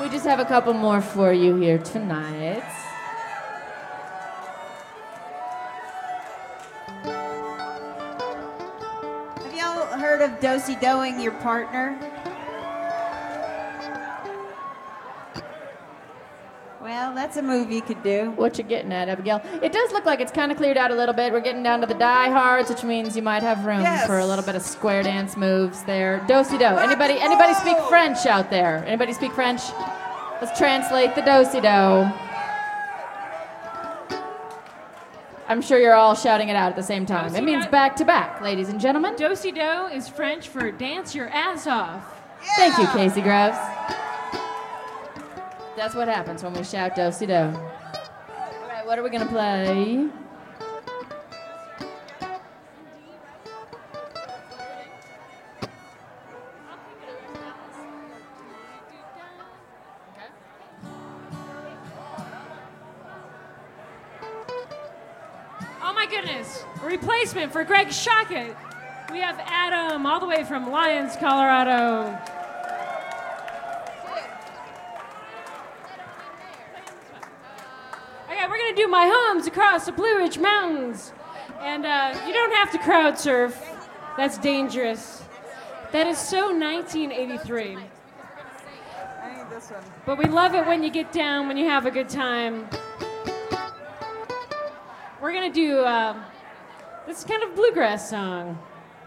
we just have a couple more for you here tonight. Have y'all heard of do-si-doing your partner? Well, that's a move you could do. What you getting at, Abigail? It does look like it's kind of cleared out a little bit. We're getting down to the diehards, which means you might have room for a little bit of square dance moves there. Do-si-do. Anybody speak French out there? Anybody speak French? Let's translate the do-si-do. I'm sure you're all shouting it out at the same time. It means back to back, ladies and gentlemen. Do-si-do is French for dance your ass off. Yeah. Thank you, Casey Groves. That's what happens when we shout do-si-do. All right, what are we gonna play? Oh my goodness, a replacement for Greg Shockett. We have Adam all the way from Lyons, Colorado. We're going to do My Homes Across the Blue Ridge Mountains. And you don't have to crowd surf. That's dangerous. That is so 1983. I need this one. But we love it when you get down, when you have a good time. We're going to do this kind of bluegrass song.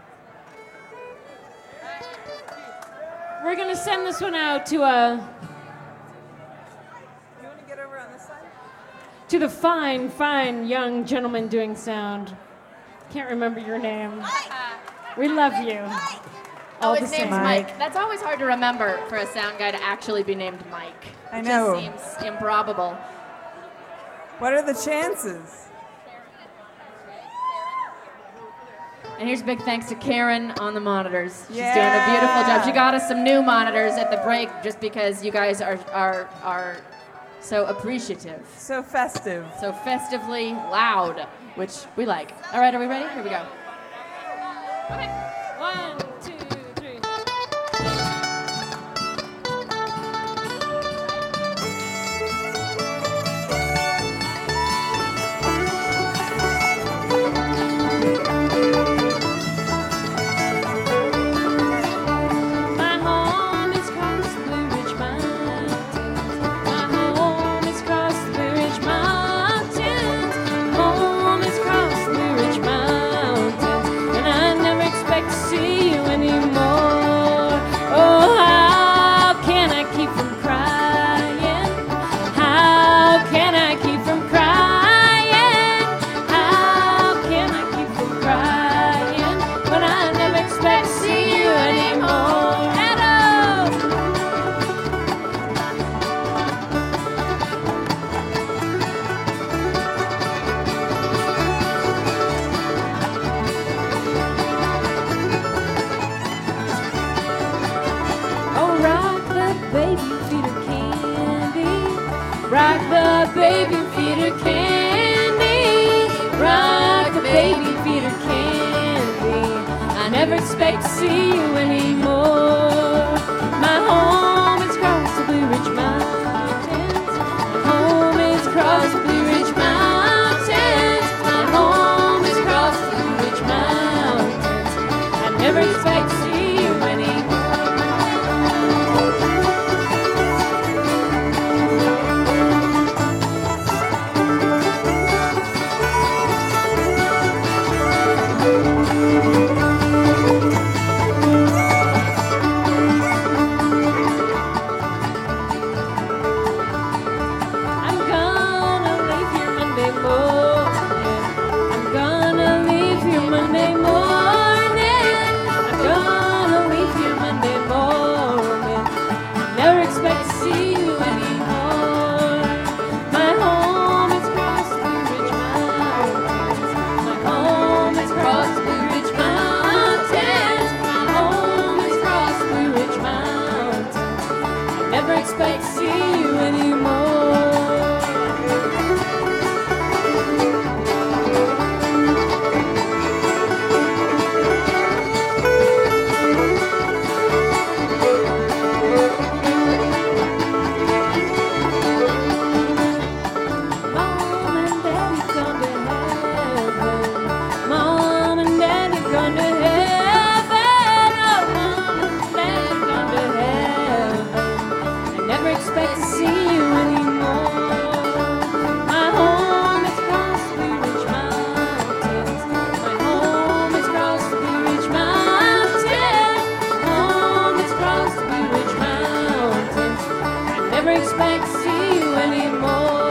We're going to send this one out to to the fine, fine young gentleman doing sound. Can't remember your name. We love you. Oh, his name's Mike. That's always hard to remember for a sound guy to actually be named Mike. I know. It just seems improbable. What are the chances? And here's a big thanks to Karen on the monitors. She's doing a beautiful job. She got us some new monitors at the break just because you guys are so appreciative. So festive. So festively loud, which we like. All right, are we ready? Here we go. Okay. 1, 2, 3. Rock the baby, feed her candy. Rock the baby, feed her candy. I never expect to see you anymore. My home is across the Blue Ridge Mountains. My home is across the Blue Ridge Mountains. My home is across the Blue Ridge Mountains. I never expect to see you anymore. Expect to see you anymore. never expect to see you anymore.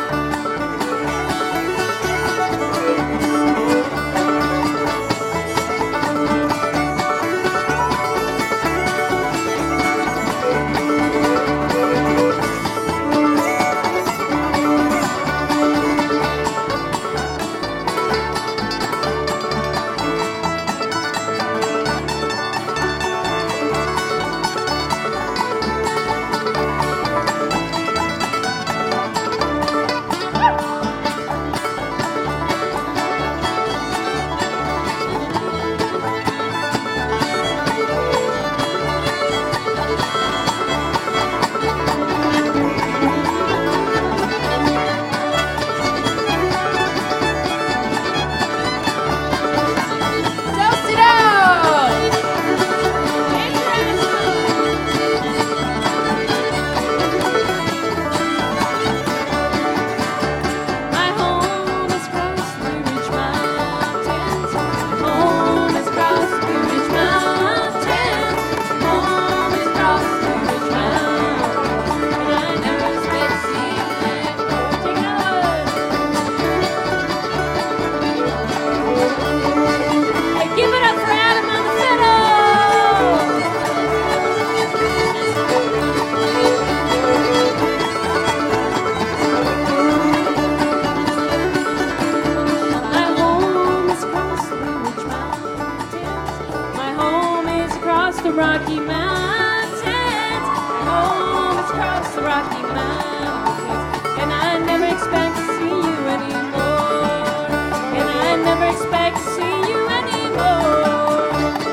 The Rocky Mountains, home is across the Rocky Mountains, and I never expect to see you anymore, and I never expect to see you anymore.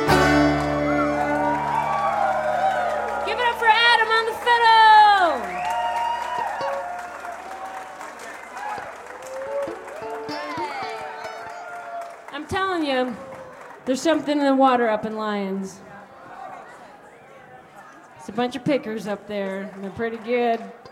Give it up for Adam on the fiddle. I'm telling you, there's something in the water up in Lyons. It's a bunch of pickers up there, and they're pretty good.